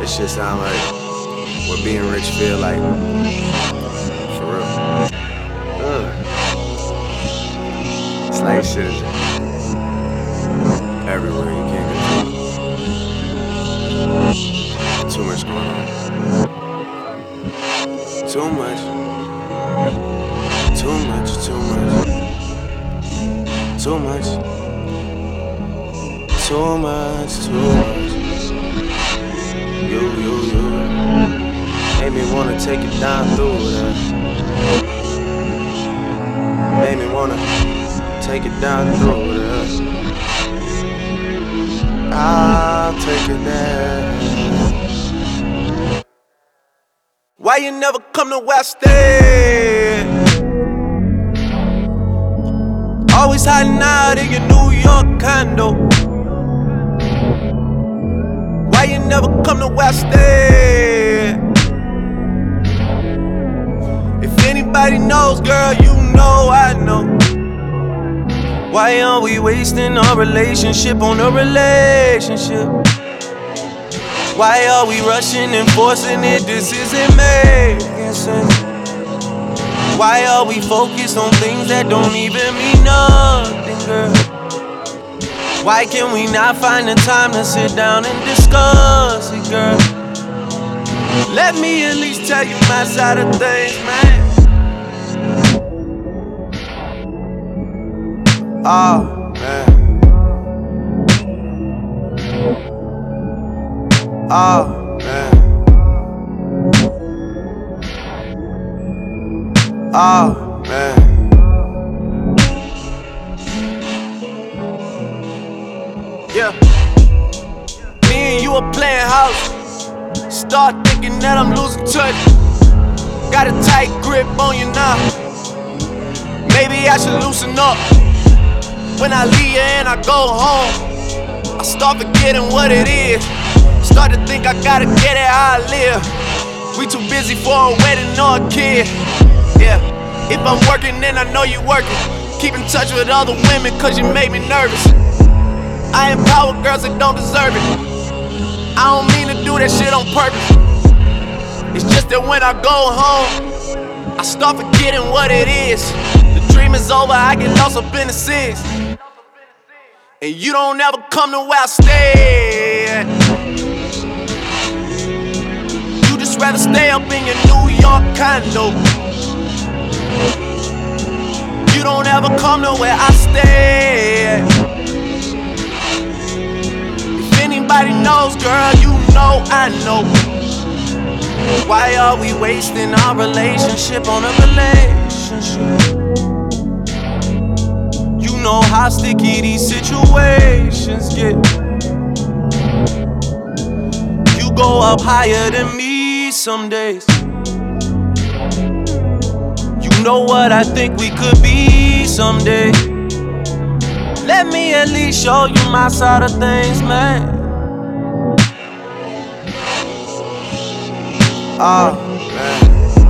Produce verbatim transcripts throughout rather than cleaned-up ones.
This shit sound like what being rich feel like. For real. Ugh. It's like shit is everywhere. You can't control. Too much going on. Too much. Too much, too much. Too much. Too much, too much. You, you, you. Made me wanna take it down through that. Made me wanna take it down through that. I'll take it there. Why you never come to West End? Always hiding out in your New York condo. Why you never come to West End? If anybody knows, girl, you know I know. Why are we wasting our relationship on a relationship? Why are we rushing and forcing it? This isn't making sense. Why are we focused on things that don't even mean nothing, girl? Why can we not find the time to sit down and discuss it, girl? Let me at least tell you my side of things, man. Oh, man. Oh, man. Oh, man. Yeah. Me and you are playing house. Start thinking that I'm losing touch. Got a tight grip on you now. Maybe I should loosen up. When I leave you and I go home, I start forgetting what it is. Start to think I gotta get it how I live. We too busy for a wedding or a kid. Yeah, if I'm working, then I know you working. Keep in touch with other women, cause you make me nervous. I empower girls that don't deserve it. I don't mean to do that shit on purpose. It's just that when I go home, I start forgetting what it is. The dream is over, I get lost up in the six. And you don't ever come to where I stay at. You just rather stay up in your New York condo. You don't ever come to where I stay at. If anybody knows, girl, you know I know. Why are we wasting our relationship on a relationship? You know how sticky these situations get. You go up higher than me some days. You know what I think we could be someday. Let me at least show you my side of things, man. Oh, man.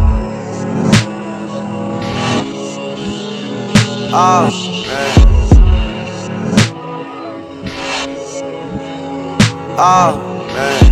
Oh, man. Oh, man.